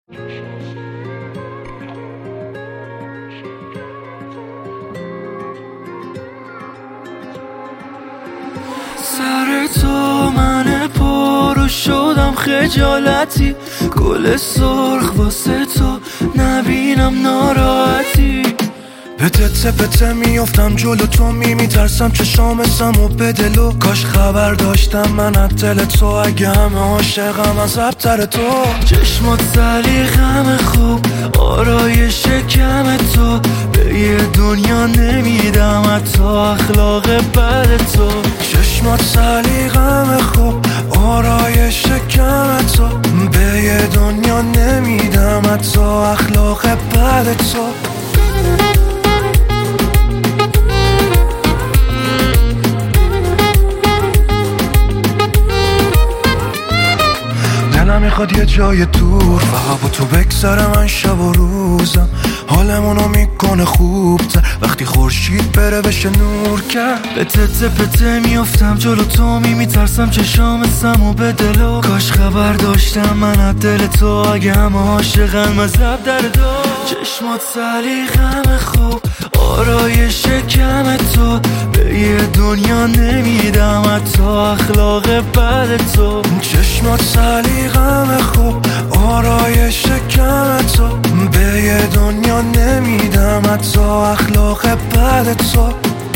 سر تو من پرو شدم خجالتی، گل سرخ واسه تو نبینم ناراحتی. پته پته میافتم جلو تو میترسم چشام سمو به دلو. کاش خبر داشتم من از دل تو، اگه همه عاشقم از ابتر تو. چشمات سلیقم خوب آرایش کم تو، به یه دنیا نمیدم حتی اخلاق بد تو. چشمات سلیقم خوب آرایش کم تو، به یه دنیا نمیدم حتی اخلاق بد تو. نمیخواد یه جای دور، فقط با تو بگذره من شب و روزم. حالمونو میکنه خوبتر وقتی خورشید بره بشه نور کرد. به تته پته میافتم جلو تو میترسم چشام سمو به دلو. کاش خبر داشتم من از دل تو، اگه همه عاشقم از لب در دو. چشمات سلیقم خوب آرایش کم تو، به یه دنیا نمیدم حتی اخلاق بد تو. چشمات سلیقم خوب آرایش کم تو، به یه دنیا نمیدم حتی اخلاق بد تو.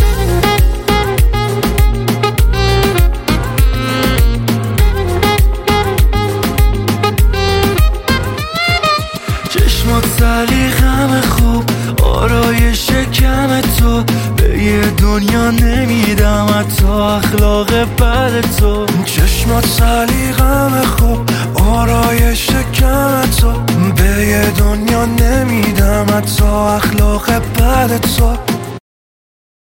چشمات سلیقم خوب آرایش کم تو، به یه دنیا نمیدم حتی اخلاق بد تو. چشمات سلیقم خوب آرایش کم تو، به یه دنیا نمیدم حتی اخلاق بد تو.